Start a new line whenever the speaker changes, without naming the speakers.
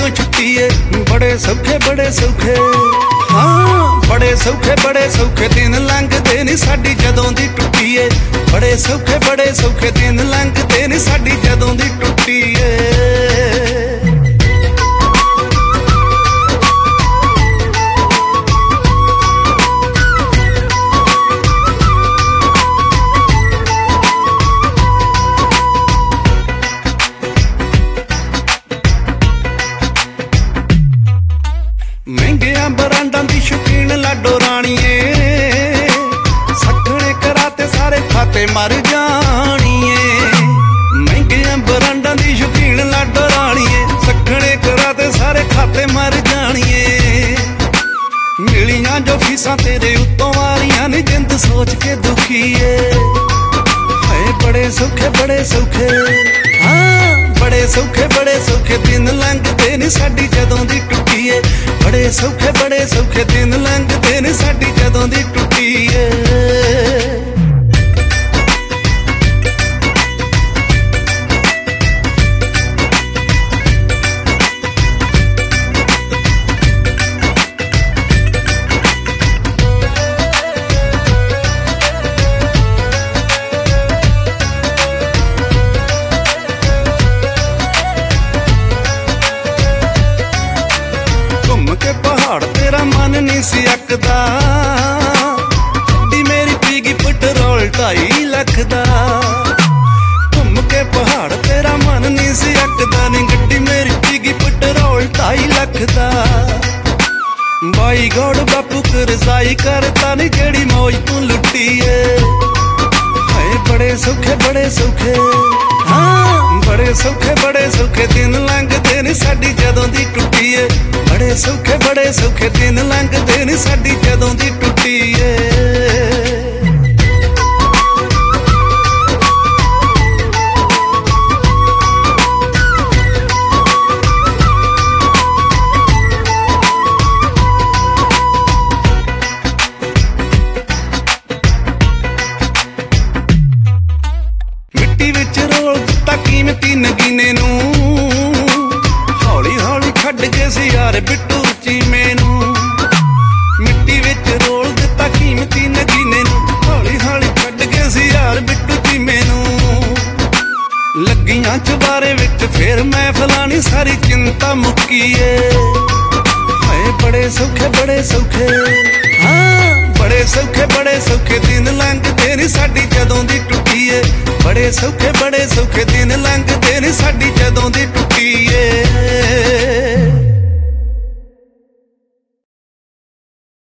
ਜਦੋਂ ਛੁੱਟੀ ਏ। ਬੜੇ ਸੌਖੇ ਹਾਂ, ਬੜੇ ਸੌਖੇ ਦਿਨ ਲੰਘਦੇ ਨੀ ਸਾਡੀ ਜਦੋਂ ਦੀ ਟੁੱਟੀ ਏ। ਬੜੇ ਸੌਖੇ ਦਿਨ ਲੰਘਦੇ ਨੀ ਸਾਡੀ ਜਦੋਂ ਦੀ ਟੁੱਟੀ ਏ। ਮਹਿੰਗਿਆਂ ਬਰਾਂਡਾਂ ਦੀ ਸ਼ੌਕੀਨ ਲਾਡੋ ਰਾਣੀਏ, ਸੱਖਣੇ ਕਰਾ ਤੇ ਸਾਰੇ ਖਾਤੇ ਮਰ ਜਾਣੀਏ। ਮਹਿੰਗਿਆਂ ਬਰਾਂਡਾਂ ਦੀ ਸ਼ੌਕੀਨ ਲਾਡੋ ਰਾਣੀਏ, ਸੱਖਣੇ ਕਰਾ ਤੇ ਸਾਰੇ ਖਾਤੇ ਮਰ ਜਾਣੀਏ। ਮਿਲੀਆਂ ਜੋ ਫੀਸਾਂ ਤੇਰੇ ਉੱਤੋਂ ਵਾਰੀਆਂ ਨੀ ਜਿੰਦ ਸੋਚ ਕੇ ਦੁਖੀ ਏ। ਹਾਏ ਬੜੇ ਸੌਖੇ ਹਾਂ, ਬੜੇ ਸੌਖੇ ਦਿਨ ਲੰਘਦੇ ਨੀ ਸਾਡੀ ਜਦੋਂ ਦੀ ਟੁੱਟੀ ਏ। ਬੜੇ ਸੌਖੇ ਦਿਨ ਲੰਘਦੇ ਨੀ ਸਾਡੀ ਜਦੋਂ ਦੀ ਟੁੱਟੀ ਏ। ਪਹਾੜ ਤੇਰਾ ਮਨ ਨੀ ਸੀ ਅੱਕਦਾ, ਗੱਡੀ ਮੇਰੀ ਪੀ ਗਈ ਪੈਟਰੋਲ 2.5 ਲੱਖ ਦਾ। ਘੁੰਮ ਕੇ ਪਹਾੜ ਤੇਰਾ ਮਨ ਨੀ ਸੀ ਅੱਕਦਾ ਨੀ, ਗੱਡੀ ਮੇਰੀ ਪੀ ਗਈ ਪੈਟਰੋਲ 2.5 ਲੱਖ ਦਾ। ਬਾਈ ਗੋਡ ਬਾਪੂ ਕਰਜ਼ਾਈ ਕਰਤਾ ਨੀ ਜਿਹੜੀ ਮੌਜ ਤੂੰ ਲੁੱਟੀ ਏ। ਹਾਏ ਬੜੇ ਸੌਖੇ ਹਾਂ, ਬੜੇ ਸੌਖੇ ਦਿਨ ਲੰਘਦੇ ਨੀ ਸਾਡੀ ਜਦੋਂ ਦੀ ਟੁੱਟੀ ਏ। ਬੜੇ ਸੌਖੇ ਦਿਨ ਲੰਘਦੇ ਨੀ ਸਾਡੀ ਜਦੋਂ ਦੀ ਟੁੱਟੀ ਏ। ਮਿੱਟੀ ਵਿੱਚ ਰੋਲ ਦਿੱਤਾ ਕੀਮਤੀ ਨਗੀਨੇ ਨੂੰ, ਹੌਲੀ ਛੱਡ ਕੇ ਸੀ ਯਾਰ ਬਿੱਟੂ ਚੀਮੇ ਨੂੰ। ਮਿੱਟੀ ਵਿੱਚ ਰੋਲ ਦਿੱਤਾ ਕੀਮਤੀ ਨਗੀਨੇ ਨੂੰ, ਹੌਲੀ ਛੱਡ ਕੇ ਸੀ ਯਾਰ ਬਿੱਟੂ ਚੀਮੇ ਨੂੰ। ਲੱਗੀਆਂ ਚੁਬਾਰੇ ਵਿੱਚ ਫੇਰ ਮਹਿਫਲਾਂ ਨੀ ਸਾਰੀ ਚਿੰਤਾ ਮੁੱਕੀ ਏ। ਹਾਏ ਬੜੇ ਸੌਖੇ ਹਾਂ, ਬੜੇ ਸੌਖੇ ਦਿਨ ਲੰਘਦੇ ਨੀ ਸਾਡੀ ਜਦੋਂ ਦੀ ਟੁੱਟੀ ਏ। ਬੜੇ ਸੌਖੇ ਦਿਨ ਲੰਘਦੇ ਨੀ ਸਾਡੀ ਜਦੋਂ ਦੀ ਟੁੱਟੀ ਏ।